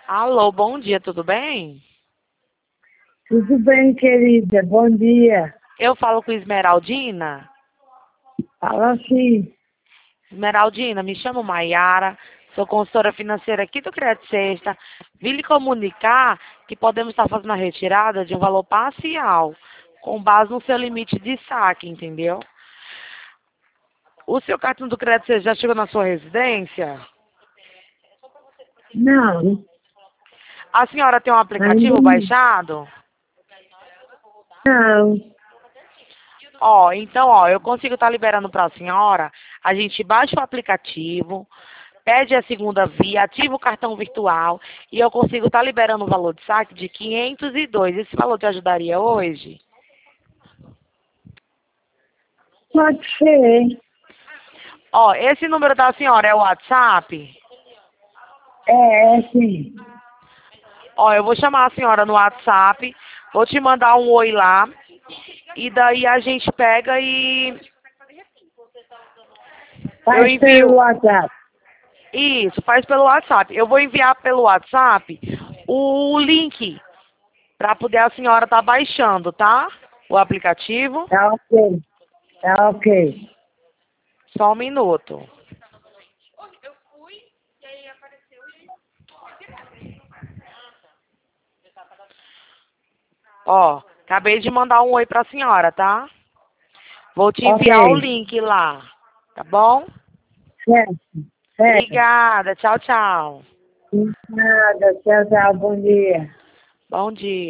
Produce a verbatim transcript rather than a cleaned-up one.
Alô, bom dia, tudo bem? Tudo bem, querida? Bom dia. Eu falo com Esmeraldina. Fala assim. Esmeraldina, me chamo Maiara, sou consultora financeira aqui do Crédito Sexta. Vim lhe comunicar que podemos estar fazendo a retirada de um valor parcial, com base no seu limite de saque, entendeu? O seu cartão do Crédito Sexta já chegou na sua residência? Não, A senhora tem um ainda aplicativo não. baixado? Não. Ó, então, ó, eu consigo estar liberando para a senhora. A gente baixa o aplicativo, pede a segunda via, ativa o cartão virtual e eu consigo estar liberando o valor de saque de quinhentos e dois. Esse valor te ajudaria hoje? Pode ser. Ó, esse número da senhora é o WhatsApp? É, é sim. Ó, eu vou chamar a senhora no WhatsApp, vou te mandar um oi lá e daí a gente pega e eu Faz pelo envio. WhatsApp. Isso, faz pelo WhatsApp. Eu vou enviar pelo WhatsApp o link para poder a senhora estar baixando, tá? O aplicativo. Tá ok. Tá ok. Só um minuto. Ó, acabei de mandar um oi pra senhora, tá? Vou te enviar o Ok. link lá, tá bom? Certo. Certo. Obrigada, tchau, tchau. Nada. Tchau, tchau. Bom dia. Bom dia.